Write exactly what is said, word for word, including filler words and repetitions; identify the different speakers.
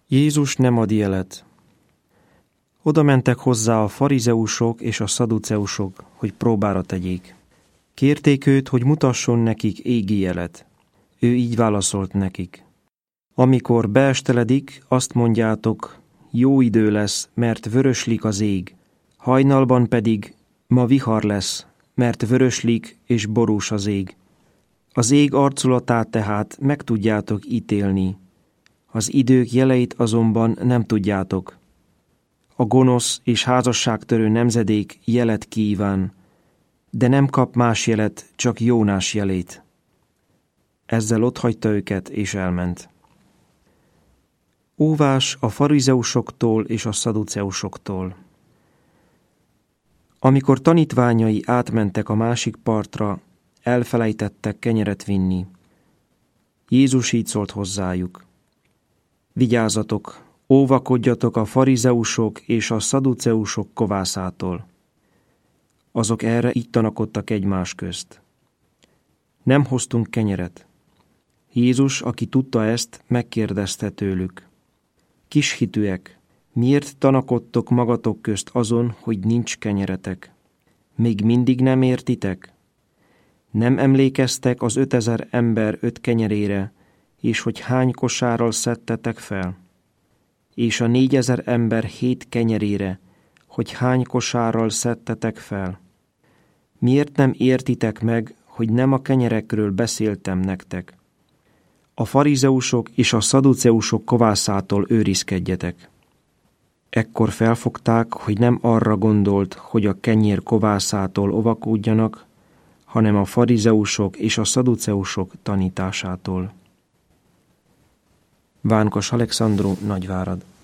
Speaker 1: Jézus nem ad jelet. Oda mentek hozzá a farizeusok és a szaduceusok, hogy próbára tegyék. Kérték őt, hogy mutasson nekik égi jelet. Ő így válaszolt nekik. Amikor beesteledik, azt mondjátok, jó idő lesz, mert vöröslik az ég. Hajnalban pedig ma vihar lesz, mert vöröslik és borús az ég. Az ég arculatát tehát meg tudjátok ítélni. Az idők jeleit azonban nem tudjátok. A gonosz és házasságtörő nemzedék jelet kíván, de nem kap más jelet, csak Jónás jelét. Ezzel otthagyta őket, és elment. Óvás a farizeusoktól és a szaduceusoktól. Amikor tanítványai átmentek a másik partra, elfelejtettek kenyeret vinni. Jézus így szólt hozzájuk. Vigyázzatok, óvakodjatok a farizeusok és a szaduceusok kovászától. Azok erre így tanakodtak egymás közt. Nem hoztunk kenyeret. Jézus, aki tudta ezt, megkérdezte tőlük. Kishitűek, miért tanakodtok magatok közt azon, hogy nincs kenyeretek? Még mindig nem értitek? Nem emlékeztek az ötezer ember öt kenyerére, és hogy hány kosárral szedtetek fel? És a négyezer ember hét kenyerére, hogy hány kosárral szedtetek fel? Miért nem értitek meg, hogy nem a kenyerekről beszéltem nektek? A farizeusok és a szaduceusok kovászától őrizkedjetek. Ekkor felfogták, hogy nem arra gondolt, hogy a kenyér kovászától óvakodjanak, hanem a farizeusok és a szaduceusok tanításától. Vánkos Alexandru, Nagyvárad.